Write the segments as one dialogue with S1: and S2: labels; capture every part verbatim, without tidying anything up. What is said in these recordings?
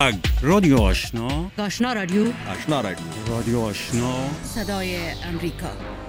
S1: رادیو آشنا
S2: آشنا رادیو
S3: آشنا رادیو
S1: رادیو آشنا
S2: صدای امریکا.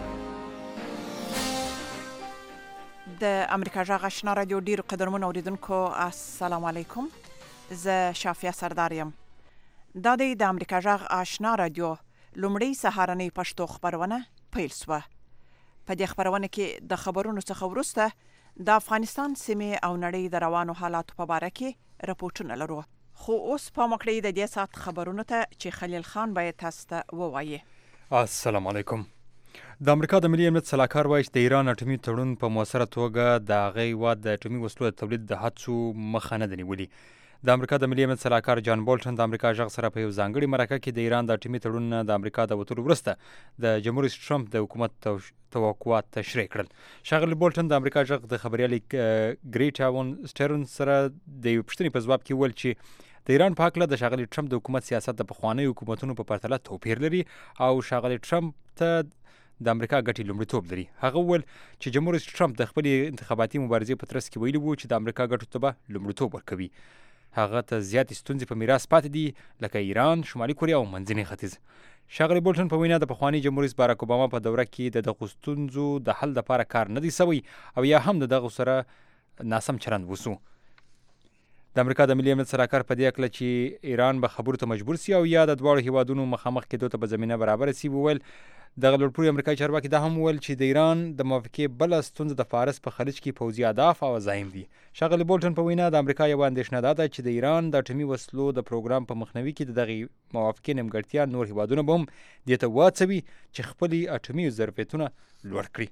S4: د امریکا جغ آشنا رادیو ډیرو قدرمنو اوریدونکو السلام علیکم. زه شافیه سردار یم. دا دی د امریکا جغ آشنا رادیو لومړی سهارنۍ پښتو خبرونه پیل شوه. په دې خبرونه کې د خبرونو څخه وروسته د افغانستان سیمې او نړۍ د روانو حالاتو په اړه کې راپورټونه لرو. خو اوس په مکړې د دې سات خبرونو ته چې خلیل خان باید تاسو ته ووایي.
S3: السلام علیکم. د امریکا د ملي امنیت سلاکار وایي چې د ایران اټومي تړون په موثره توګه د هغې هېواد د اټومي وسلو د تولید د هڅو مخه نه ده نیولې. د امریکا د ملي امنیت سلاکار جان بولټن د امریکا غږ سره په یو ځانګړي مرکه کې د ایران د اټومي تړون د امریکا د وتلو وروسته د جمهور رئیس ټرمپ د حکومت توقعات تشریح کړل. ښاغلي بولټن د امریکا غږ د خبریالې ګریټا ون سټرن سره د یوې پوښتنې په ځواب کې وویل چې د ایران په هکله د ښاغلي ټرمپ د حکومت سیاست د پخوانیو حکومتونو په پرتله توپیر لري او ښاغلي ټرمپ ته د امریکا ګټې لومړیتوب لري. هغه وویل چې جمهور رئیس ټرمپ د خپلې انتخاباتي مبارزې په ترڅ کې ویلي وو چې د امریکا ګټو ته به لومړیتوب ورکوي. هغه ته زیاتې ستونزې په میراث پاتې دي لکه ایران، شمالي کوریا او منځني ختیځ. ښاغلي بولټن په وینا د پخواني جمهور رئیس باراک اوباما په دوره کې د دغو ستونزو د حل لپاره کار نه دی سوی او یا هم د دغو سره ناسم چلند وسو. د امریکا د ملي امنیت سلاکار په دې هکله چې ایران به خبرو ته مجبور سي او یا د دواړو هیوادونو مخامخ کېدو ته به زمینه برابره سي وویل. دغه لوړپوړي امریکایي چارواکي دا هم وویل چې د ایران د موافقې بله ستونزه د فارس په خلیج کې پوځي اهداف او عزایم دي. ښاغلي بولټن په وینا د امریکا یوه اندېښنه دا ده چې د ایران د اټومي وسلو د پروګرام په مخنیوي کې د دغې موافقې نیمګړتیا نور هیوادونه به هم دې ته وهڅوي چې خپلې اټومي ظرفیتونه لوړ کړي.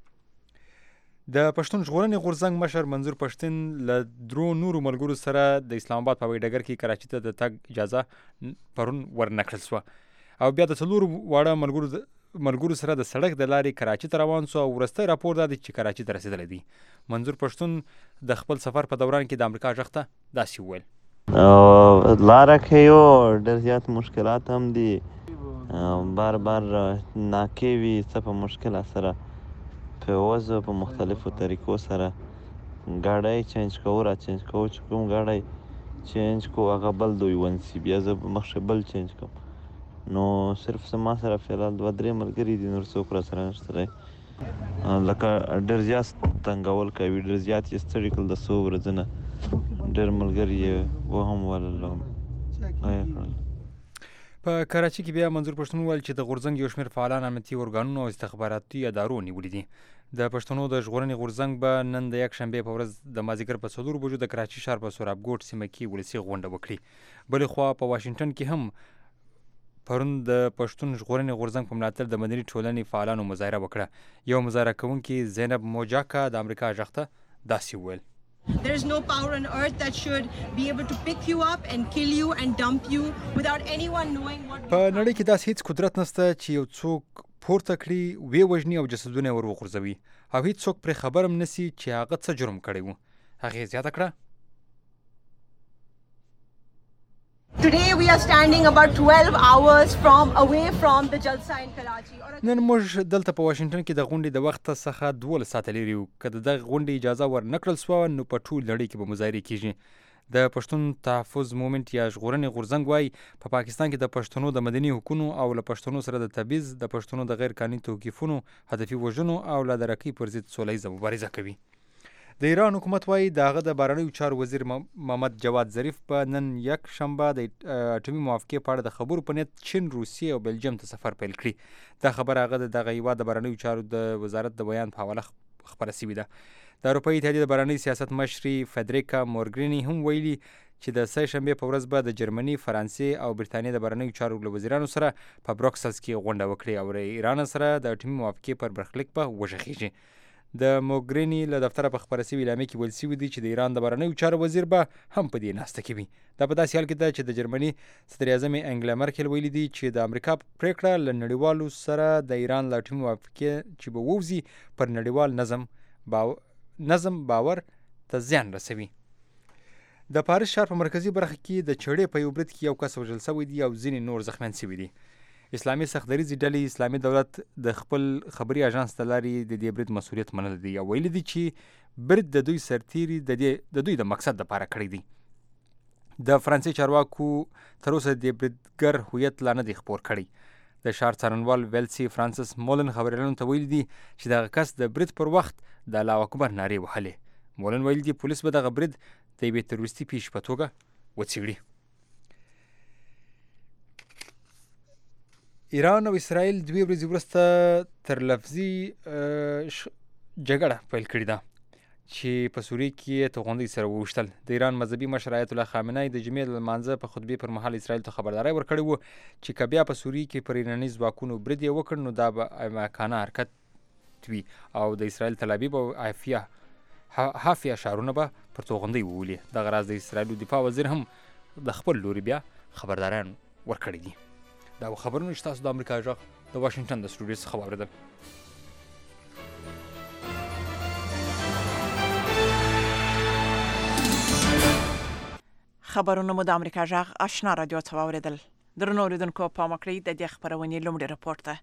S3: د پښتون ژغورنې غورځنګ مشر منظور پښتون له درو نورو ملګرو سره د اسلام آباد په هوایي ډګر کې کراچي ته د تګ اجازه پرون ورنه کړل شوه او بیا د څلورو واړه ملګرو ملګرو سره د سړک د لارې کراچي ته روان سو او وروستی راپور دا دی چې کراچي ته رسېدلی دی. منظور پښتون د خپل سفر په دوران کې د امریکا غږ ته داسې وویل.
S5: لاره کې یو ډېر زیات مشکلات هم دي، بار بار ناکې وي، څه په مشکل سره په وضع په مختلفو طریقو سره ګاډی چینج کوو را چینج کوو چې کوم ګاډی چینج کوو هغه بل دوی ونسي بیا زه مخکې بل چینج کوم. نو صرف زما سره فعلا دوه درې ملګري دي، نور څوک را سره نشته دی. لکه ډېر زیات تنګول کوي، ډېر زیات یې ستړي کړل. د څو ورځې نه ډېر ملګري یې وهم ولل.
S3: په کراچي کې بیا منظور پښتون وویل چې د غورځنګ یو شمېر فعالان امنیتي ارګانونو او استخباراتي ادارو نیولي دي. د پښتنو د ژغورنې غورځنګ به نن د یک شنبې په ورځ د مازدیګر په څلورو بجو د کراچي ښار په سورابګوټ سیمه کې ولسي غونډه وکړي. بلې خوا په واشنګټن کې هم پرون د پښتون ژغورنې غورځنګ په ملاتړ د مدني ټولنې فعالانو مظاهره وکړه. یو مظاهره کوونکي زینب موجاکا د امریکا غږ ته داسې وویل.
S6: There is no power on earth that should be able to pick you up and kill you and dump you without anyone knowing what.
S3: په نړۍ کې داسې هیڅ قدرت نشته چې یو څوک پورته کړي، وی وژني او جسدونه ور وغورځوي او هیڅ څوک پرې خبر هم نشي چې هغه څه جرم کړی و. هغې زیاته کړه.
S6: Today we are standing about twelve hours from away from the Jalsa in Karachi.
S3: نن موږ دلته په واشنګټن کې د غونډې د وخت څخه دولس ساعته لرې یو. که د دغه غونډې اجازه ور نه کړل سوه نو په ټول نړۍ کې به مظاهرې کېږي. د پښتون تحفظ مومنټ یا ژغورنې غورځنګ وایي په پاکستان کې د پښتنو د مدني حقونو او له پښتنو سره د تبعیض، د پښتنو د غیر قانوني توقیفونو، هدفي وژنو او له درکۍ پر ضد سوله ییزه مبارزه کوي. د ایران حکومت وایي د هغه د بهرنیو چارو وزیر محمد جواد ظریف په نن یک شنبه د اټومي موافقې په اړه د خبرو په نیت چین، روسیې او بلجیم ته سفر پیل کړي. دا خبره هغه د دغه هیواد د بهرنیو چارو د وزارت د بیان په حواله خپره سوې ده. د اروپایي اتحادیې د بهرني سیاست مشري فدریکا مورګریني هم ویلي چې د سه شنبې په ورځ به د جرمني، فرانسې او برتانیې د بهرنیو چارو له وزیرانو سره په بروکسلز کې غونډه وکړي او له ایران سره د اټومي موافقې پر برخلیک به وغږېږي. د موګریني له دفتره په خپره سوي اعلامیه کې ویل سوي دي چې د ایران د بهرنیو چارو وزیر به هم په دې ناسته کې وي. دا په داسې حال کې ده چې د جرمني صدر اعظم انګلا مرکل ویلي دي چې د امریکا پرېکړه له نړیوالو سره د ایران له اټومي موافقې چې به ووځي پر نړیوال نظم باو... نظم باور ته زیان رسوي. د پاریس ښار په مرکزي برخه کې د چړې په یو برید کې یو کس وژل شوی دی او ځینې نور زخمیان شوي دي. اسلامي سختدریځې ډلې اسلامي دولت د خپل خبري اژانس له لارې د دې برید مسؤلیت منلی دی او ویلي دي چې برید د دوی سرتیري د دوی د مقصد دپاره کړی دی. د فرانسې چارواکو تر اوسه د بریدګر هویت لا نه دی خپور کړی. د ښار څارنوال ویلسي فرانسس مولن خبریالانو ته ویلي دي چې دغه کس د برید پر وخت د الله اکبر نارې وهلې. مولن ویلي دي پولیس به دغه برید د یوې تروریستي پیښې په توګه وڅېړي. ایران او اسرائیل دوی ورځې وروسته تر لفظي جګړه پیل کړې ده چې په سوریه کې توغندۍ سره وویشتل. د ایران مذهبي مشر آیت الله خامنه‌ای د جمعې د لمانځه په خطبې پر مهال اسرائیل ته خبرداری ورکړی و چې که بیا په سوریه کې پر ایراني ځواکونو برید یې وکړ نو دا به احمقانه حرکت وي او د اسرائیل تل ابیب او حافیه حافیه ښارونه به پر توغندۍ وولي. دغه راز د اسرائیل دفاع وزیر هم د خپل لوري بیا خبرداریان ورکړي دي. دا خبرونه چې تاسو د امریکا غږ د واشنګټن د سټوډیو څخه واورېدل.
S4: خبرونه مو د امریکا غږ آشنا رادیو څخه واورېدل. درنو اوریدونکو پام وکړئ د دې خبرونې لومړی راپور ته.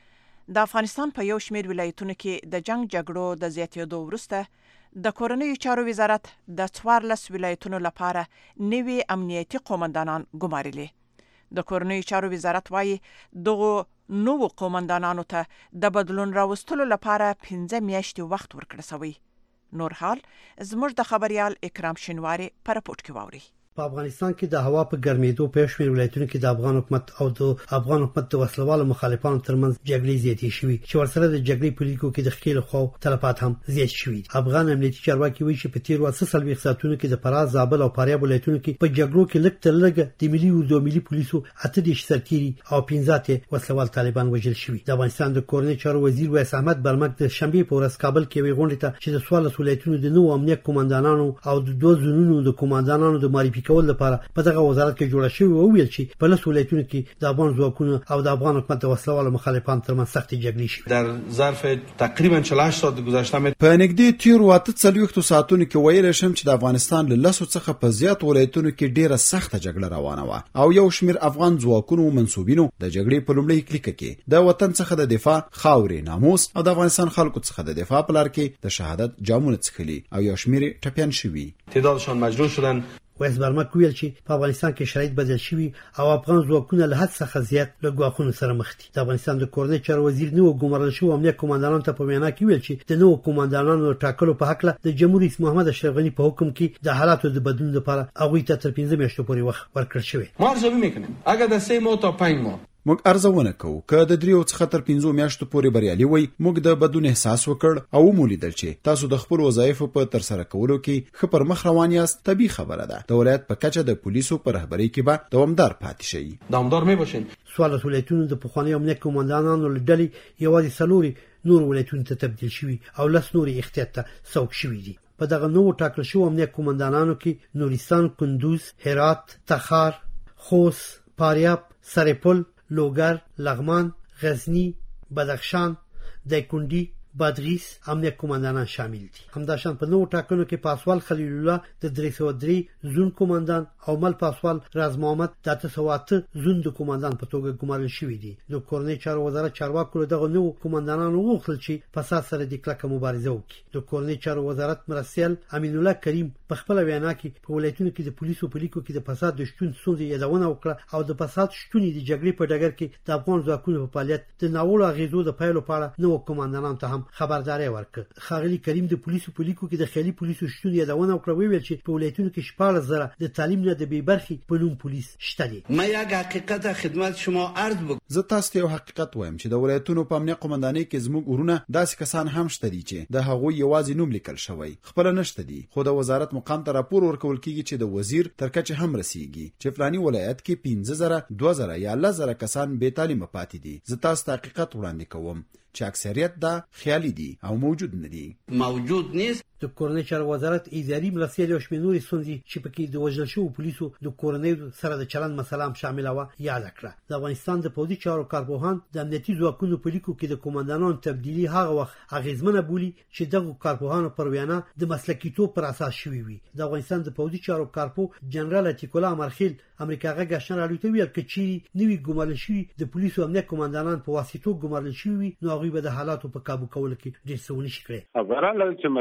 S4: د افغانستان په یو شمېر ولایتونو کې د جنگ جګړو د زیاتېدو وروسته د کورنیو چارو وزارت د څوارلس ولایتونو لپاره نوي امنیتي قومندانان ګمارلي. د کورنیو چارو وزارت وايي دغه نوو قومندانانو ته د بدلون راوستلو لپاره پنځه میاشتې وخت ورکړل شوی. نور حال زموږ د خبريال اکرام شینواری په راپورټ کې واوري.
S7: په افغانستان کې د هوا په ګرمېدو په شمېر ولایتونو کې د افغان حکومت او د افغان حکومت د وسلوالو مخالفانو ترمنځ جګړې زیاتې شوې چې ورسره د جګړې په لیکو کې د خېل خو تلفات هم زیات شوي. افغان امنیتي چارواکي وایي چې په تیر واسه سلوي ساتونو کې د فراز زابل او فاریاب ولایتونو کې په جګړو کې لږ تر لږه د ملي اردو ملي پولیسو اته دیش سرتيري او پنځه وسلوال طالبان وژل شوي. د افغانستان د کورنۍ چارو وزیر ویس احمد برمک د شنبه په ورځ کابل کې وی غونډه ته چې د سوال ولایتونو د نوو امنیت قومندانانو او د دوه زونونو د قومندانانو د معرفي کول لپاره په دغه وزارت کې جوړه شوې او ویل چې په لس ولایتونو کې د افغان ځواکونو او د افغان حکومت د وسلوالو مخالفانو ترمنځ سختې جګړې شوې.
S8: در ظرف تقریبا چهل و هشت ساعت گذشته
S9: په نږدې تیر واته څلوېښتو ساعتونو کې ویل شم چې د افغانستان له لسو څخه په زیات ولایتونو کې ډیره سخته جګړه روانه وه او یو شمېر افغان ځواکونو او منسوبینو د جګړې په لومړۍ کلیکه کې د وطن څخه د دفاع خاورې ناموس او د افغانستان خلکو څخه د دفاع په لار کې د شهادت جامونه څښلي او یو شمېر ټپیان شوي.
S8: تعدادشان مجروح شدن.
S7: ویس برمک ویل چې په افغانستان کې شرایط بدل شوي او افغان ځواکونه له حد څخه زیات له ګواښونو سره مخ دي. د افغانستان د کورنۍ چارو وزیر نو ګمارل شو امنیت قومندانانو ته په وینا کې ویل چې د نوو قومندانانو ټاکلو په حق له د جمهور رئیس محمد اشرف غنی په حکم کې د حالاتو د بدلون لپاره هغه ته تر پنځه میاشتو پورې وخت ورکړل شوی.
S8: ما ارزوي میکنیم اگر د سه ماه تا پنج ماه
S9: موږ ارزونه کوو که د دریو څخه تر پنځو میاشتو پورې بریالي وي موږ د بدلون احساس وکړ او ومولیدل چې تاسو د خپل وظایفو په تر سره کولو کې ښه پر مخ روان یاست. طبیعي خبره ده د ولایت په کچه د پولیسو په رهبرۍ کې به دوامدار پاتې شي.
S8: دوامدار می باشین.
S7: سوال ولایتونو د پخواني امنیت قومندانانو له ډلې یوازې څلوري نور ولایتونو ته تبدیل شوي او لس نوري احتیاط ته سوق شوي دي. په دغه نوو ټاکل شوو امنیت قومندانانو کې نورستان، کندوز، هرات، تخار، خوست، فاریاب، سرپل، لوګر، لغمان، غزنی، بدخشان، دایکنډي، بادغیس امنیت قومندانان شامل دي. همداشان په نوو ټاکنو کې پاسوال خلیل الله د درې سوه درې زون قومندان او مل پاسوال راز محمد د اته سوه اته زون د قومندان په توګه ګمارل شوي دي. د کورنۍ چارو وزارت چارواکو دغه نوو قومندانانو وغوښتل چې فساد سره د کلکه مبارزه وکړي. د کورنۍ چارو وزارت مرستیال امین الله کریم په خپل وینا کې په ولایتونو کې د پولیسو په لیکو کې د فساد د شتون ستونزې یادونه وکړه او د فساد شتون د جګړې په ډګر کې د افغان ځواکونو په فعالیت د ناوړه اغیزو د پایلو په اړه نوو قومندانانو ته هم خبرداري ورکړه. خاغلی کریم د پولیسو په لیکو کې د خیالي پولیسو شتون یادونه وکړه ویل چې په ولایتونو کې شپږ زره د تعلیم نه د بې برخې په نوم پولیس شته دي.
S10: ما یک حقیقت خدمت شما عرض بکنم.
S9: زه تاسو ته یو حقیقت وایم چې د ولایتونو په امنیت قومندانۍ کې زموږ ورونه داسې کسان هم شته دي چې د هغوی یوازې نوم لیکل شوی خپل نشته دي خو د وزارت مقام ته راپور ورکول کیږي چې د وزیر تر کچه هم رسیږي چې فلاني ولایت کې پنځه زره، دوه زره یا لس زره کسان بې تعلیمه پاتې دي. زه تاسو ته حقیقت وړاندې کوم چې اکثریت دا خیالي دي او موجود نه دي.
S10: موجود نیست.
S7: د کورنۍ چارو وزارت اداري مرستیال او شمېر نورې ستونزې چې پکې د وژل شوو پولیسو د کورنۍ سره د چلند مسله هم شامله وه یاد کړه. د افغانستان د پوځي چارو کارپوهان د امنیتي ځواکونو په لیکو کې د قومندانانو تبدیلي هغه وخت اغېزمنه بولي چې دغه کارپوهانو پر وینا د مسلکیتوب پر اساس شوي وي. د افغانستان د پوځي چارو کارپو جنرال عتیق الله امرخیل امریکا غږ آشنا راډیو ته ویل چې نوي ګمارل شوي د پولیسو امنیت قومندانان په واسطو ګمارل شوي نو هغوی به د حالاتو په کابو کولو کې ډېر څه ونه شي کړی.
S11: خبره لږ چې مسلکي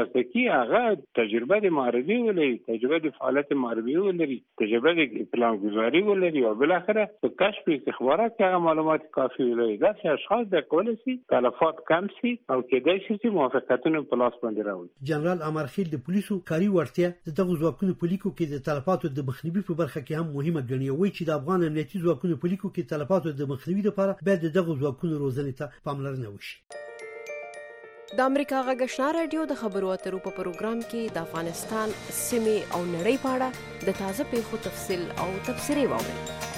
S11: هغه تجربه د معرضي ولري، تجربه د فعالیت معرضي ولري، تجربه د پلانګذاري ولري او بل اخره په کشف استخبارات کې هغه معلومات کافي ولري. دا چې اشخاص د کولای شي تلفات کم شي او کېدای شي چې موافقتونه په لاس باندې راوړي.
S7: جنرال امرخیل د پولیسو کاري وړتیا د دغه ځواکونو په لیکو کې د تلفاتو د مخنیوي په برخه کې هم مهمه ګڼي. وایي چې د افغان امنیتي ځواکونو په لیکو کې تلفاتو د مخنیوي لپاره باید دغه ځواکونو روزنې ته پاملرنه وشي.
S12: د امریکا غږ آشنا رادیو د خبرو اترو په پروګرام کې د افغانستان سیمې او نړۍ په اړه د تازه پیښو تفصیل او تبصرې واورئ.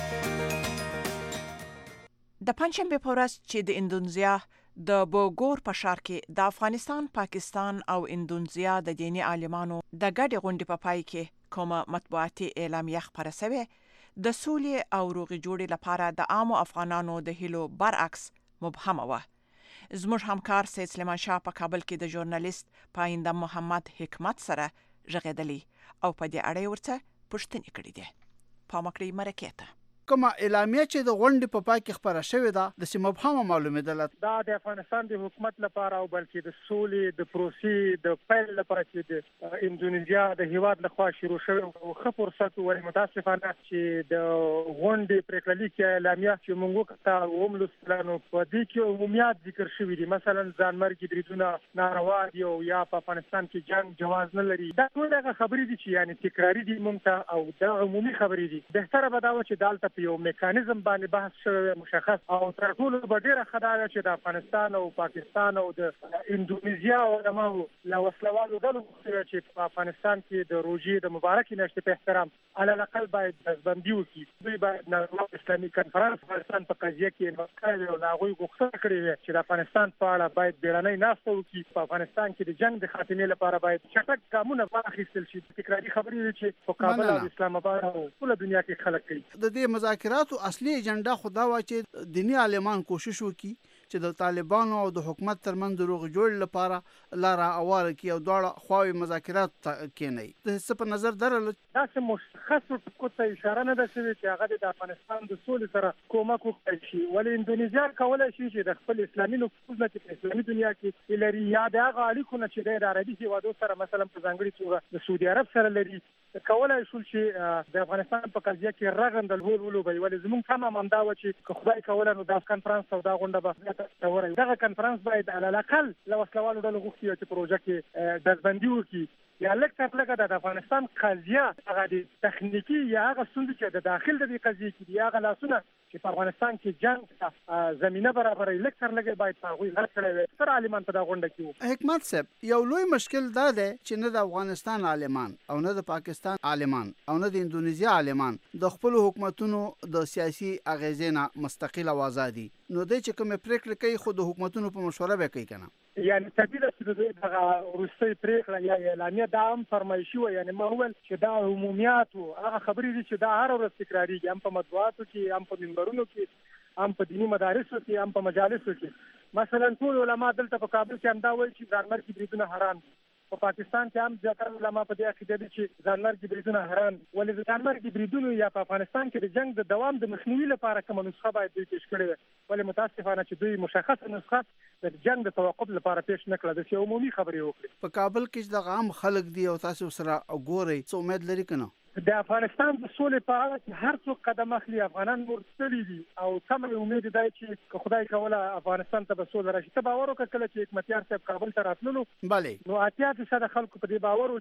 S4: د پنځشنبې په ورځ چې د اندونیزیا د بوګور په ښار کې د افغانستان، پاکستان او اندونیزیا د دیني عالمانو د ګډې غونډې په پای کې کومه مطبوعاتي اعلامیه خپره شوې، د سولې او روغې جوړې لپاره د عامو افغانانو د هیلو برعکس مبهمه وه. زموږ همکار سید سلیمان شاه په کابل کې د ژورنالیست پاینده محمد حکمت سره ژغېدلی او په دې اړه ورته پوښتنې کړې دي. پام وکړئ مرکې ته.
S13: کومه اعلامیه چې د غونډې په پای کې خپره شوې ده د څه مبهمه معلومېدله؟
S14: دا د افغانستان د حکومت لپاره او بلکې د سولې د پروسې د پیل لپاره چې د اندونیزیا د هیواد لخوا شروع شوی او ښه فرصت ولې متاسفانه چې د غونډې پرېکړه لیک اعلامیه چې موږ وکړه وملوستلانو په دې کې عمومیات ذکر شوي دي، مثلا ځانمرګي بریدونه ناروا دي او یا په افغانستان کې جنگ جواز نه لري. دا ټول هغه خبرې دي چې یعنی تکراري دي مونږ ته او دا عمومي خبرې دي. بهتره به دا و چې دلته یو میکانیزم باندې بحث شوی مشخص او تر ټولو به ډیره ښه دا چې د افغانستان او پاکستان او د اندونیزیا علماو له وسلوالو ډلو غوښتل چې په افغانستان کې د روژې د مبارکې میاشتې په احترام علی الاقل باید ډزبندي وکړي. دوی باید نړیوال اسلامي کنفرانس افغانستان په قضیه کې نوښت او له هغوی غوښتنه کړې وه چې د افغانستان په اړه باید بیړنۍ ناسته وکړي. په افغانستان کې د جنګ د خاتمې لپاره باید چټک ګامونه واخیستل شي. تکراري خبرې دي چې په کابل او اسلام آباد او ټوله دنیا کې خلک کوي.
S13: د دې مذاکراتو اصلي ایجنډا خدا وا چې دینی عالمان کوشش وکړي چې د طالبانو او د حکومت ترمنځ د روغې جوړې لپاره لاره اواره کړي او دواړه خواوې مذاکرات کېنوي. د څه په نظر درلود؟
S14: داسې مشخصو ټکو ته اشاره نه ده شوې چې هغه د افغانستان د سولې سره کومک وکړي شي. ولې اندونیزیا کولی شي چې د خپل اسلامي نفوذ نه چې په اسلامي دنیا کې لري یا د هغه اړیکو نه چې د عربي هېوادو سره مثلا په ځانګړې توګه د سعودي عرب سره لري کولای شول چې د افغانستان په قضیه کې رغنده لهول ولوبوي. ولې زموږ هم همدا و چې که خدای کوله نو دا کنفرانس او دا غونډه به ورای دغه کنفرانس باید علی الاقل له وسلوالو ډلو غوښتي چې پروژه کې ډزبندي وکړي یا لږ تر لږه د افغانستان قضیه هغه د تخنیکي یا هغه ستونزې چې د داخل د دې قضیې کې دي هغه لاسونه چې په افغانستان کې جنګ زمینه برابروي لږ تر لږه باید په هغوی غږ کړی وي. ستر عالمان په دا غونډه کې وو.
S13: حکمت صاحب یو لوی مشکل دا دی چې نه د افغانستان عالمان او نه د پاکستان عالمان او نه د اندونیزیا عالمان د خپلو حکومتونو د سیاسي اغیزې نه مستقل او ازادي نو دوی چې کومې پرېکړې کوي خو د حکومتونو په مشوره به کوي که نه؟
S14: یعنی طبیعي ده چې د دوی دغه وروستۍ پرېکړه یا اعلامیه دا هم فرمایشي وه. یعنې ما وویل چې دا عمومیات وو، هغه خبرې دي چې دا هره ورځ تکرارېږي، هم په مطبوعاتو کې، هم په منبرونو کې، هم په دیني مدارسو کې، هم په مجالسو کې. مثلا ټول علما دلته په کابل کې هم دا وایي چې ځانمرګي بریدونه حرام دي. په پاکستان کې هم زیاتره علما په دې عقیده دي چې ځانمرګي بریدونه حرام دي. ولې د ځانمرګي بریدونو یا په افغانستان کې د جنګ د دوام د مخنیوي لپاره کومه نسخه باید دوی پیش کړې وي. ولې متاسفانه چې دوی مشخصه نسخه د جنګ د توقف لپاره پیش نه کړه، داسې عمومي خبرې وکړي.
S13: په کابل کې چې دغه عام خلک دي او تاسو سره ګورئ څه امید لري که نه؟
S14: د افغانستان د سولې په اړه چې هر څوک قدم اخلي افغانان ورستلي دي او تمه امید دی چې که خدای کوله افغانستان ته به سوله راشي. ته باور وکړه کله چې حکمتیار صاحب کابل ته راتللو
S13: بلې
S14: نو اتیا فیصده خلکو په دې باور و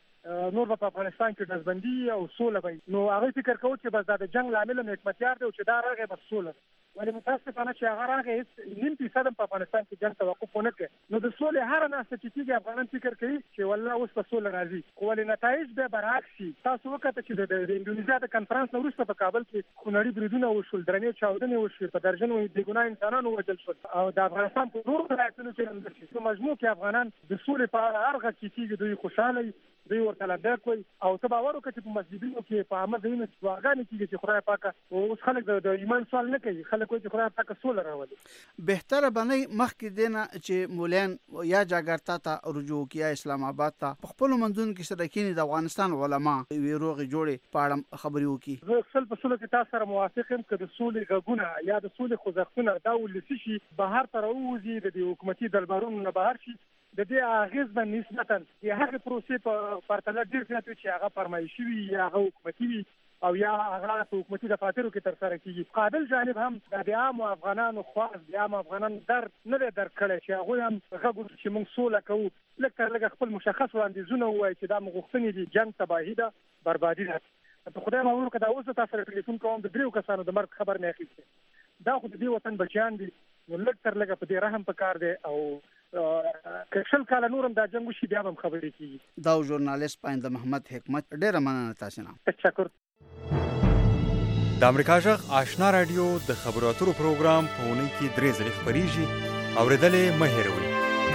S14: چې نور به په افغانستان کې ډزبندي او سوله وي. نو هغوی فکر کوو چې بس دا د جنګ لامل هم حکمتیار دی او چې دا راغی بس سوله. ولې متاسفانه چې هغه راغی هېڅ نیم فیصد هم په افغانستان کې جنګ توقف ونه کړی. نو د سولې هره ناسته چې کېږي افغانان فکر کوي چې والله اوس په سوله راځي، خو ولې نتایج بیا برعکس شي. تاسو وکړه چې د اندونیزیا د کنفرانس نه وروسته په کابل کې خونړي بریدونه وشول، درنې چاودنې وشوې، په درجنو بې ګناه انسانان ووژل شول او د افغانستان په نورو ولایتونو کې هم داسې. په مجموع کې افغانان د سولې په اړه هر غږ چې کېږي دوی خوشحاله وي، دوی ورته لبیک وایي او ته باور وکړه چې په مسجدونو کې په عامه ځایونو کې دعاګانې کېږي چې خدای پاکه اوس خلک د ایمان سوال نه کوي، خلک وایي چې خدای پاکه سوله راولي.
S13: بهتره به نه مخکې دې نه چې مولین یا جاګرتا ته رجوع وکړي یا اسلام آباد ته په خپلو منځونو کې سره کېني د افغانستان علما یوې روغې جوړې په اړه خبرې وکړي.
S14: زه سل په سلو کې تاسو سره موافق یم که د سولې غږونه یا د سولې خوځښتونه دا ولسي شي، بهر ته راووځي، د دې حکومتي دربارونو نه بهر شي د دې اغیز باندې نسبتا د هغه پروسې په پرتله ډیر زیات چې هغه فرمایشي وي یا هغه حکومتي وي او یا هغه په حکومتي دفاترو کې تر سره کیږي. قابل جانب هم د عام افغانانو خواص د عام افغانانو در نه دی درک کړی چې هغه هم هغه چې موږ سوله کوو لکه لکه خپل مشخص وړاندیزونه وایي چې دا مغوښتنې دي جنگ تباهي ده بربادي ده. په خدای مامور که دا اوس تاسو سره ټلیفون کوم د دریو کسانو د مرګ خبر نه اخیسته دا خو د دې وطن بچیان دي نو لږ تر لږه په دې رحم پکار دی او که شل کاله نورم دا جنګ وشي بیا هم خبرې کیږي.
S13: دا ژورنالیست پاینده محمد حکمت ډیره مننه تاسو نه.
S14: تشکر.
S3: د امریکا جغ آشنا رادیو د خبرو اترو پروګرام په اونۍ کې درې ځلې خپریږي اوریدلې مه هېروئ.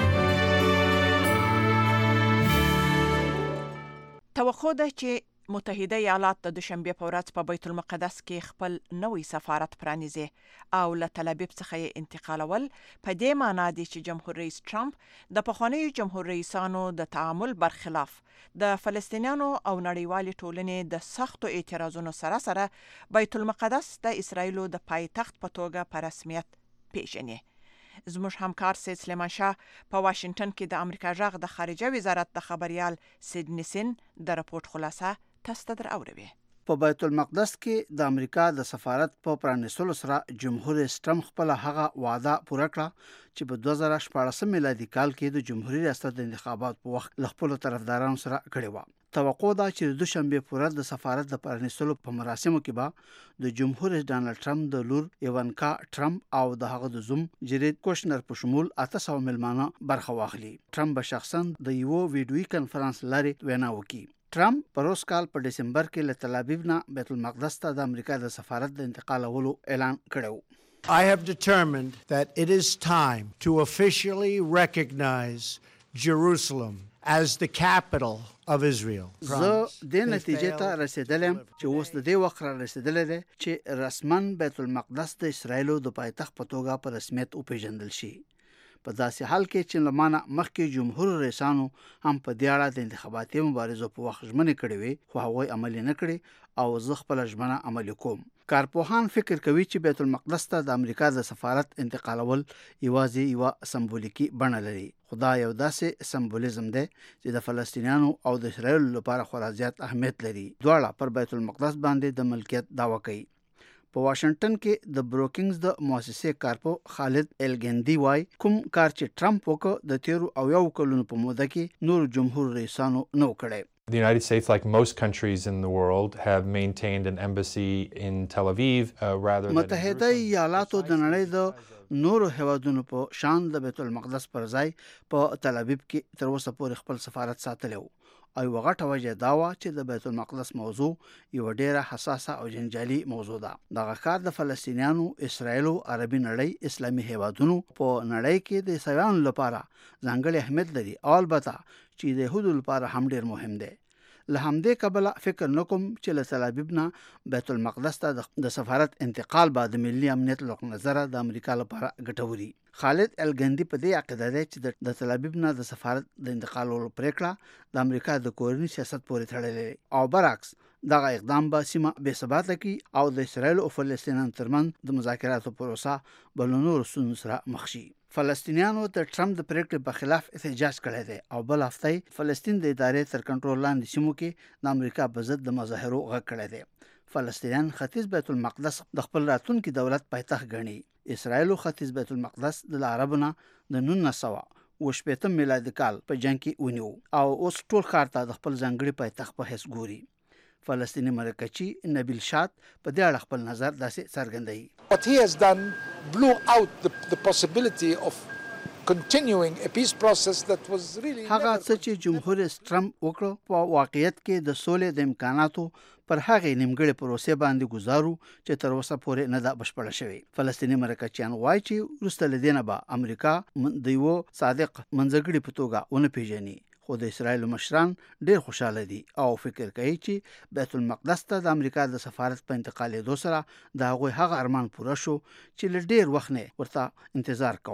S4: توقع ده چې متحده ایالات د دوشنبه په ورځ په بیت المقدس کې خپل نوې سفارت پرانیزي او له تل ابیب څخه انتقالول په دې معنی دی چې جمهور رئیس ټرمپ د پخوانیو جمهور رئیسانو د تعامل برخلاف د فلسطینیانو او نړیوالې ټولنې د سختو اعتراضونو سره سره بیت المقدس د اسرایلو د پایتخت په توګه په رسمیت پیژني. زموږ همکار سید سلیمان شاه په واشنگټن کې د امریکا جغ د خارجه وزارت د خبريال سیدنی سین د راپورټ خلاصه تاسو ته دراوړو.
S13: په بیت المقدس کې د امریکا د سفارت په پرانیستلو سره جمهور رئیس ټرمپ خپل هغه وعده پوره کړه چې په دوه زره شپاړس میلادي کال کې د جمهوریت ریاست د انتخابات په وخت له خپل طرفدارانو سره کړی و. توقع ده چې د دوشنبه په ورځ د سفارت د پرانیستلو په مراسمو کې به د جمهور رئیس ډانلډ ټرمپ د لور ایوانکا ټرمپ او د هغه د زوم جریډ کوشنر په شمول اته سوه ملمانه برخه واخلي. ټرمپ به شخصا د یو ویډیوي کنفرانس لارې وینا وکړي. ټرمپ په روس کال په دسمبر کې له تل ابیب نه بیت المقدس ته د امریکا د سفارت د انتقالولو اعلان کړو.
S15: I have determined that it is time to officially recognize Jerusalem as the capital of Israel.
S13: زه د نتیجې ته رسیدلم چې اوس د دې وخت را رسیدلی دی چې رسمن بیت المقدس د اسرایلو د پایتخت په توګه په رسمیت وپیژندل شي. په داسې حال کې چې لمانه مخکې جمهور رئیسانو هم په دې اړه د انتخاباتي مبارزو په وخت ژمنې کړې وي خو هغوی عملي نه کړې او زه خپله ژمنه عملي کوم. کارپوهان فکر کوي چې بیت المقدس ته د امریکا د سفارت انتقالول یوازې یوه سمبولیکي بڼه لري خو دا یو داسې سمبولیزم دی چې د فلسطینیانو او د اسرایلو لپاره خورا زیات اهمیت لري. دواړه پر بیت المقدس باندې د ملکیت دعوه کوي. په واشنگټن کې د بروکینګز د مؤسسې کارپو خالد الګندی وای کوم کار چې ټرمپ وکړ د تیرو او یو کلونو په موده کې نور جمهور رئیسانو نو کړی.
S16: The United States, like most countries in the world, have maintained an embassy in Tel Aviv uh, rather than
S13: متحده ایالاتو د نړۍ د نورو هیوادونو په شان د بیت المقدس پر ځای په تل ابیب کې تر اوسه پورې خپل سفارت ساتلی و. او غټه وجه دا و چې د بیت المقدس موضوع یو ډیره حساسه او جنجالي موضوع ده. دغه کار د فلسطینیانو، اسرایلو، عربي نړۍ، اسلامي هیوادونو په نړۍ کې د عیسویانو لپاره ځانګړی اهمیت لري او البته چې د یهودو لپاره هم ډیر مهم دی. له همدې کبله فکر نکوم چې له تل ابیب نه بیت المقدس ته د سفارت انتقال به د ملي امنیت له نظره د امریکا لپاره ګټوري. خالد الګندی په دې عقیده دی چې د تل ابیب نه د سفارت د انتقالولو پریکړه د امریکا د کورني سیاست پورې تړلې او برعکس دغه اقدام به سیمه بې ثباته کړي او د اسرایل او فلسطینیانو ترمنځ د مذاکراتو پروسه بل نور ستونزو سره مخ شي. فلسطینیانو د ټرمپ د پریکړې په خلاف احتجاج کړی دی او بل هفته فلسطین د ادارې تر کنټرول لاندې سیمو کې د امریکا په ضد د مظاهرو غږ کړی دی. فلسطینیان ختیځ بیت المقدس د خپل راتلونکي دولت پایتخت ګڼي. اسرایلو ختیځ بیت المقدس د عربو نه د نولس سوه اوه شپېتم میلادي کال په جنګ کې ونیو او اوس ټول ښار ته د خپل ځانګړي پایتخت په حیث ګوري. فلسطیني مرکچی نبیل شاد په دې اړه خپل نظر داسې څرګندوي.
S17: What he has done blew out the, the possibility of continuing a peace process that was really
S13: هغه څه چې جمهور رئیس ټرمپ وکړ په واقعیت کې د سولې د امکاناتو پر هغه نیمګړې پروسې باندې گزارو چې تر اوسه پورې نه ده بشپړه شوې. فلسطیني مرکچیان وایي چې وروسته له دې نه به امریکا د یو صادق منځګړي په توګه ونه پیژني. خو د اسرایلو مشران ډیر خوشاله دي او فکر کوي چې بیت المقدس ته د امریکا د سفارت په انتقالېدو سره د هغوی هغه ارمان پوره شو چې له ډیر وخت نه ورته انتظار کوو.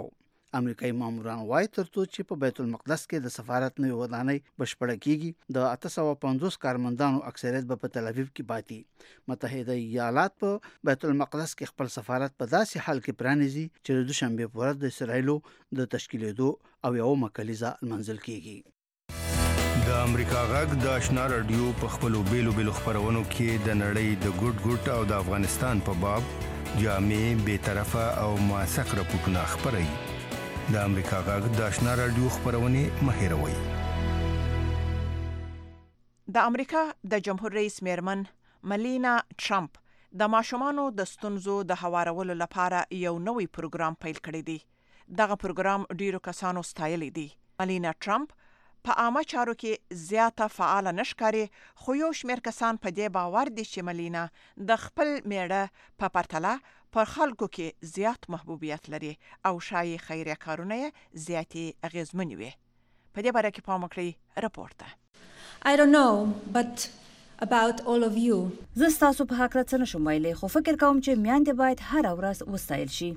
S13: امریکایي ماموران وایي ترڅو چې په بیت المقدس کې د سفارت نوې ودانۍ بشپړه کیږي د اته سوه پنځوس کارمندانو اکثریت به په تل ابیب کې پاتې. متحده ایالات په بیت المقدس کې خپل سفارت په داسې حال کې پرانیزي چې د دوشنبه په ورځ د اسرایلو د تشکیلېدو او یو مکلیزه منزل کیږي.
S18: د امریکا غږ د آشنا رادیو په خپلو بیلو بیلو خبرونو کې د نړۍ د ګډ ګډ او د افغانستان په باب جامع بې طرفه او موثق راپورټونه خپروي. د امریکا غږ د آشنا رادیو خبرونه مه هېروئ.
S4: د امریکا د جمهور رئیس میرمن ملینا ټرمپ د ماشومانو د ستونزو د هوارولو لپاره یو نوی پروګرام پیل کړی دی. دغه پروګرام ډیرو کسانو ستایلی دی. ملینا ټرمپ په عامه چارو کې زیاته فعاله نشکاري، خو یو شمېر کسان په دې باور دي چې ملینا د خپل میړه په پرتله پر خلکو کې زیات محبوبیت لري او شایي خیریه کارونه یې زیاتې اغیزمنې وي. په دې باره کې پام وکړئ رپورټ ده.
S19: I don't know, but about all of you.
S20: زه ستاسو په هکله څه نشم ویلی، خو فکر کوم چې میندې باید هره ورځ وستایل شي.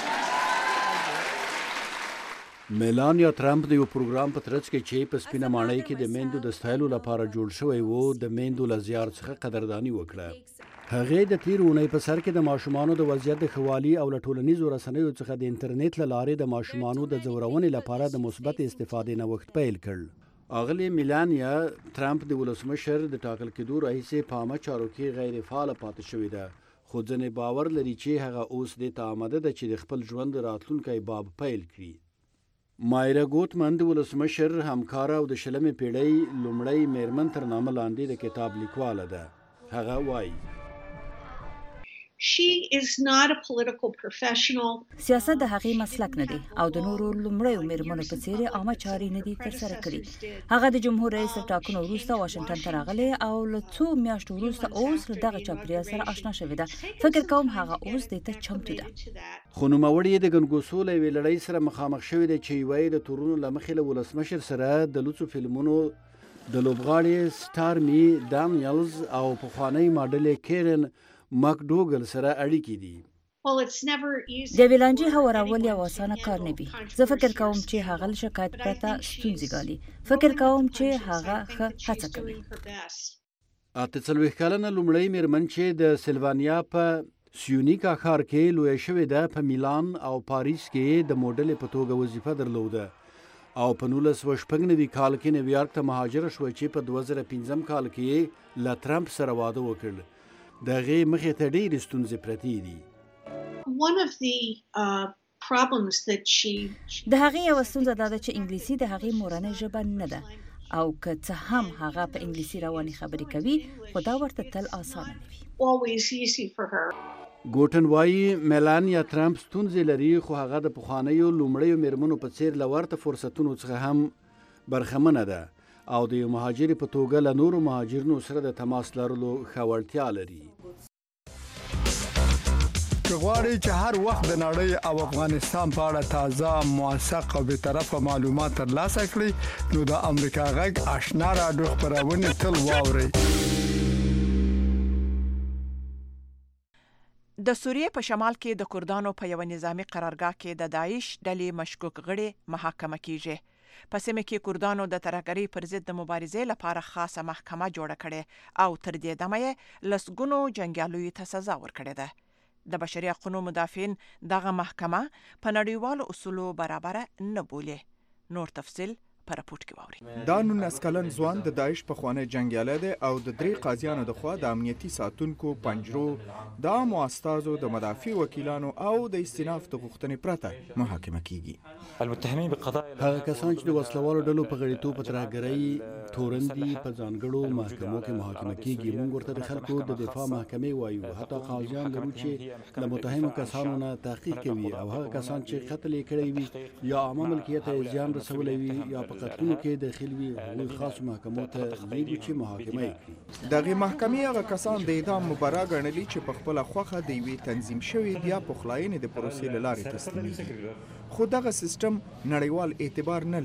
S21: میلانیا ټرمپ د یو پروګرام په ترڅ کې چې په سپینه ماڼۍ کې د میندو د ستایلو لپاره جوړ شوی و د میندو له زیار څخه قدرداني وکړه. هغې د تیر اونۍ په سر کې د ماشومانو د وضعیت د ښه والي او له ټولنیزو رسنیو څخه د انټرنیټ له لارې د ماشومانو د ځورونې لپاره د مثبت استفادې نوښت پیل کړ. اغلې میلانیا ټرمپ د ولسمشر د ټاکل کېدو راهیسې په عامه چارو کې غیر فعاله پاتې شوې ده، خو ځینې باور لري چې هغه اوس دې ته آماده ده چې د خپل ژوند راتلونکی باب پیل کړي. مایرا ګوتمن د ولسمشر همکاره او د شلمې پیړۍ لومړی میرمن تر نامه لاندې د کتاب لیکواله ده. هغه وایي
S22: She is not a political professional.
S20: سیاست د هغې مسلک نه دی او د نورو لومړیو میرمنو په څېر عامه چارې نه دي ترسره کړي. هغه د جمهور رئیس تر ټاکنو وروسته واشنګټن ته راغلی او له څو میاشتو وروسته اوس له دغه چاپېریال سره اشنا شوې ده. فکر کوم هغه اوس دې ته چمتو ده.
S21: خو نوموړې یې د ګنګوسو له یوې لړۍ سره مخامخ شوې ده چې یوه یې د تورونو له مخې له ولسمشر سره د لوڅو فلمونو د لوبغاړې سټارمي دانیلز او پخوانۍ ماډلې کیرن ماکډوګل سره اړیکې دي.
S20: د یوې لانجې هوارول یو اسانه کار نه وي. زه فکر کوم چې هغه له شکایت پرته ستونزې ګالي. فکر کوم چې هغه ښه هڅه کوي.
S21: اته څلوېښت کلنه لومړۍ میرمن چې د سلوانیا په سیونیکا ښار کې لویه شوې ده په میلان او پاریس کې د موډلې په توګه وظیفه درلوده او په نولس سوه شپږ نوي کال کې نیویارک ته مهاجره شوه چې په دوه زره پنځم کال کې له ټرمپ سره واده وکړ. د هغې مخې ته ډېرې ستونزې پرتې دي.
S20: د هغې یوه ستونزه دا ده چې انګلیسي د هغې مورنۍ ژبه نه ده او که څه هم هغه په انګلیسي روانې خبرې کوي خو دا ورته تل اسانه نه وي.
S21: ګوټن وایي میلانیا ټرمپ ستونزې لري خو هغه د پخوانیو لومړیو میرمنو په څېر له ورته فرصتونو څخه هم برخمنه ده او د یو مهاجر په توګه له نورو مهاجرینو سره د تماس لرلو ښه وړتیا لري.
S23: که غواړئ چې هر وخت د نړۍ او افغانستان په اړه تازه، موثق او بېطرفه معلومات ترلاسه کړئ نو د امریکا غږ آشنا راډیو خپرونې تل واورئ.
S4: د سوریې په شمال کې د کردانو په یو نظامی قرارګاه کې د داعش ډلې مشکوک غړي محاکمه کیږي. په سیمه کې کردانو د ترهګرۍ پر ضد د مبارزې لپاره خاصه محکمه جوړه کړې او تر دې دمه یې لسګونو جنګیالیو ته سزا ورکړې ده. د بشري حقوقو مدافعین دغه محکمه په نړیوالو اصولو برابر نه بولي. نور تفصیل په راپورټ کې واورئ.
S24: دا نولس کلن ځوان د داعش پخوانی جنګیالی دی او د درې قاضیانو د خوا د امنیتي ساتونکو، پنجرو، د عامو استازو، د مدافع وکیلانو او د استیناف د غوښتنې پرته محاکمه کیږي.
S21: المتهمین بقضايا هغه کسان چې د وسلوالو ډلو په غړیتوب په ترهګرۍ تورن دي په ځانګړو محکمو کې محاکمه کیږي. موږ ورته د خلکو د دفاع محکمې وایو. حتی قاضیان لرو چې د متهمو کسانو نه تحقیق کوي او هغه کسان چې قتل یې کړی وي یا عامه ملکیت ته زیان رسولی وي یا په قتلونو کې داخل وي هغوی خاصو محکمو ته لیږي چې محاکمه یې کړي.
S24: دغې محکمې هغه کسان د اعدام مبرا ګڼلي چې په خپله خوښه د یوې تنظیم شوې یا پخلاینې د پروسې له لارې تسلیمیږي. خو دغه سیستم نړیوال اعتبار نه لري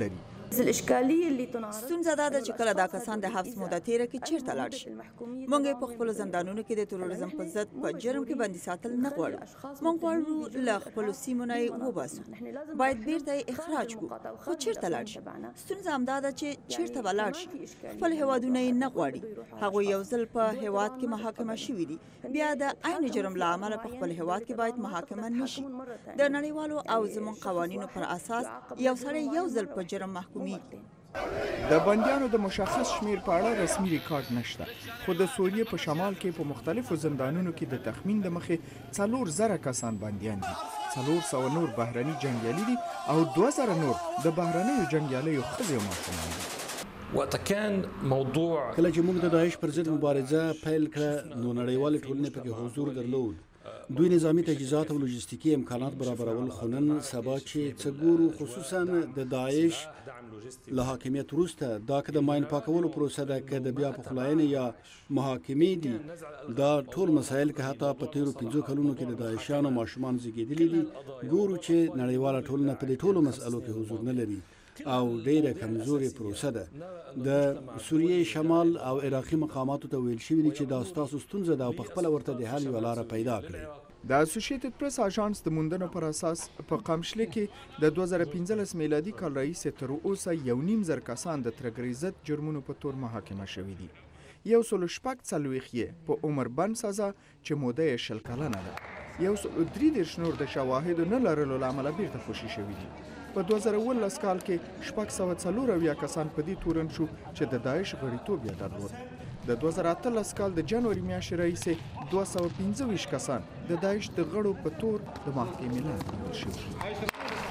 S1: ستونزه دا ده چې کله دا کسان د حبس موده تیره کې چیرته لاړ شي. موږ په خپلو زندانونو کې د تروریزم په ضد په جرم کې بندي ساتل نه غواړو. موږ غواړو له خپلو سیمو نه یې وباسو. باید بیرته یې اخراج کړو. خو چیرته لاړ شي؟ ستونزه همدا ده چې چیرته به لاړ شي. خپل هیوادونه یې نه غواړي. هغوی یو ځل په هیواد کې محاکمه شوي دي. بیا د عین جرم له امله په خپل هیواد کې باید محاکمه نشي. د نړیوالو او زموږ قوانینو پر اساس یو سړی یو ځل په جرم محکومیږي.
S24: د بندیانو د مشخص شمیر په اړه رسمي ریکارډ نشته، خو د سوریې په شمال کې په مختلفو زندانونو کې د تخمین د مخې څلور زره کسان بندیان دي. څلور سوه نور بهرني جنګیالي دي او دوه زره نور د بهرنیو جنګیالیو ښځې او ماشومان دي.
S21: وتكان موضوع کله چې موږ د داعش پر ضد مبارزه پیل کړه نو نړیوال ټولنې پکې حضور درلود. دوی نظامی تجهیزات او لوجستیکي امکانات برابرول، خو نن سبا چې څه ګورو خصوصا د داعش له حاکمیت وروسته دا که د ماین پاکولو پروسه ده که د بیا پخلاینې یا محاکمې دي، دا ټول مسایل که حتی په تیرو پنځو کلونو کې د داعشیانو ماشومان زیږېدلي دي، ګورو چې نړیواله ټولنه په دې ټولو مسألو کې حضور نه لري او ډیره کمزوري پروسه ده. د سوریې شمال او عراقي مقاماتو ته ویل شوي دي چې دا ستاسو ستونزه ده او په خپله ورته د حل یوه لاره پیدا کړئ.
S24: د اسوسییټډ پریس اژانس د موندنو پر اساس په قمشله کې د دوه زره پنځلس میلادي کال راهیسې تر اوسه یو نیم زر کسان د ترهګرۍ ضد جرمونو په تور محاکمه شوي دي. یو سل شپږ څلوېښت یې په عمر بند سزا چې موده یې شل کلنه ده. یو سل درې دېرش نور د شواهدو نه لرلو له امله بیرته خوشي شوي دي. په دوه زره اوولس کال کې شپږ سوه څلور اویا کسان په دې تورن شو چې د داعش غړیتوب یې درلود. د دوه زره اتلس کال د جنوري میاشتې راهیسې دوه سوه پنځه ویشت کسان د داعش د غړو په تور د محکمې لاندې نیول شوي.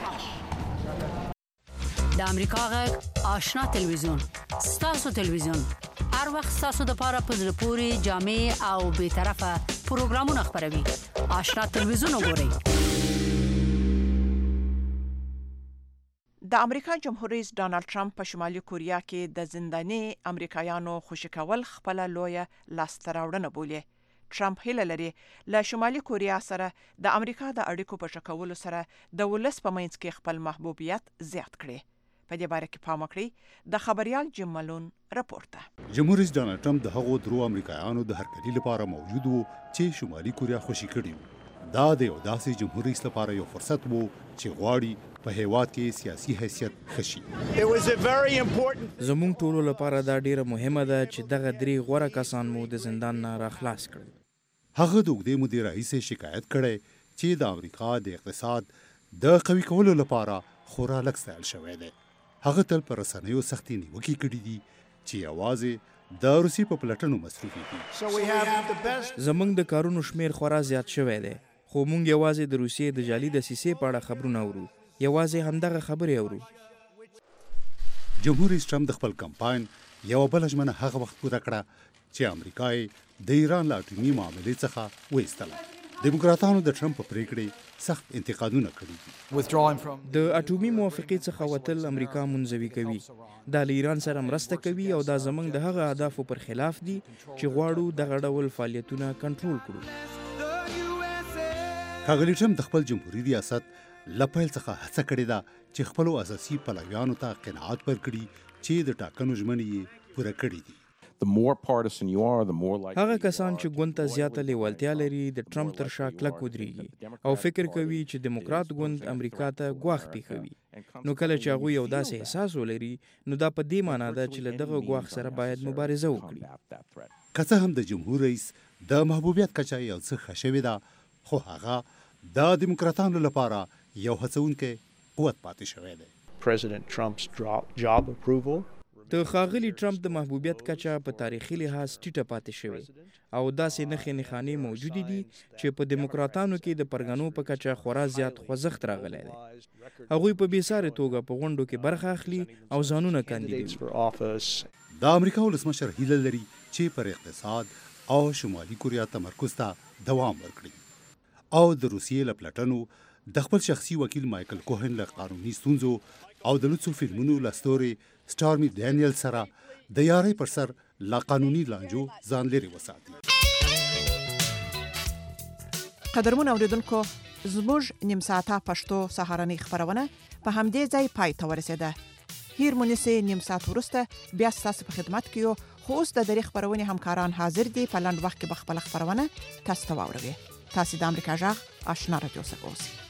S2: د امریکا غږ آشنا تلویزیون، ستاسو تلویزیون، هر وخت ستاسو دپاره په زړه پورې جامع او بېطرفه پروګرامونه خپروي. آشنا تلویزیون وګورئ.
S4: د امریکا جمهور رئیس ډانلډ ټرمپ په شمالي کوریا کې د زنداني امریکایانو خوشي کول خپل لویه لاسته راوړنه بولي. ټرمپ هیله لري له شمالي کوریا سره د امریکا د اړیکو په ښه کولو سره د ولس په منځ کې خپل محبوبیت زیات کړي. په دې باره کې پام وکړئ. د خبريال جیم ملون راپورټ.
S5: جمهور رئیس ډانلډ ټرمپ د هغو درو امریکایانو د هرکلي لپاره موجود وو چې شمالي کوریا خوشي کړي. دا د یو داسې جمهور رئیس لپاره یو فرصت وو چې غواړي په هیواد کې سیاسي حیثیت خشي.
S6: زموږ ټولو لپاره دا ډیره مهمه ده چې دغه درې غوره کسان مو د زندان نه راخلاص کړل.
S5: هغه د اوږدې مودې راهیسې شکایت کړی چې د امریکا د اقتصاد د قوي کولو لپاره خورا لږ ستایل شوی دی. هغه تل په رسنیو سختې نیوکې کړي دي چې یوازې د روسي په پلټنو مصروف دي.
S6: زموږ د کارونو شمیر خورا زیات شوی دی، خو موږ یوازې د روسیې د جعلي دسیسې په اړه خبرونه اورو. یوازې همدغه خبرې اورو.
S5: جمهور رئیس ټرمپ د خپل کمپاین یوه بله ژمنه هغه وخت پوره کړه چې امریکا یې د ایران له اټومي معاملې څخه وایستله. دیموکراتانو د ټرمپ په پریکړې سخت انتقادونه کړي دي.
S6: د اټومي موافقې څخه وتل امریکا منزوي کوي. دا له ایران سره مرسته کوي او دا زموږ د هغه اهدافو پر خلاف دي چې غواړو دغه ډول فعالیتونه کنټرول کړو.
S5: ښاغلي ټرمپ د خپل جمهوري ریاست له پیل څخه هڅه کړې ده چې خپلو اساسي پلویانو ته قناعت ورکړي چې د ټاکنو ژمنې یې پوره کړي دي.
S6: هغه کسان چې ګوند ته زیاته لیوالتیا لري د ټرمپ تر شا کلک ودرېږي او فکر کوي چې دیموکرات ګوند امریکا ته ګواښ پیښوي. نو کله چې هغوی یو داسې احساس ولري نو دا په دې معنا ده چې له دغه ګواښ سره باید مبارزه وکړي.
S5: که څه هم د جمهور رئیس د محبوبیت کچه یو څه ښه شوې ده، خو هغه د دیموکراتانو لپاره یو هڅونکی قوت پاتې شوی دی.
S6: President Trump's job approval د ښاغلي ټرمپ د محبوبیت کچه په تاریخي لحاظ ټیټه پاتې شوې او داسې نښې نښانې موجودې دي چې په دیموکراتانو کې د پرګنو په کچه خورا زیات خوځښت راغلی دی. هغوی په بېسارې توګه په غونډو کې برخه اخلي او ځانونه کاندیدوي.
S5: د امریکا ولسمشر هیله لري چې پر اقتصاد او شمالي کوریا تمرکز ته دوام ورکړي او د روسیې له پلټنو د خپل شخصي وکیل مایکل کوهن له قانوني ستونزو او د لوڅو فلمونو له ستوري سټارمي ډانیل سره د یارۍ پر سر لا قانوني لانجو ځان لري وساتي.
S4: قدرمن اوریدونکو، زموږ نیم ساعته پښتو سهارنۍ خبرونه په همدې ځای پای ته ورسېده. هیر مونیسه نیم ساعت ورسته بیا ستاسو په خدمت کې یو. خو اوس د درې خبرونې همکاران حاضر دي په لنډ وخت کې به خپله خبرونه تاسو ته واوروي. تاسو د امریکا غږ آشنا رادیو څخه اوسئ.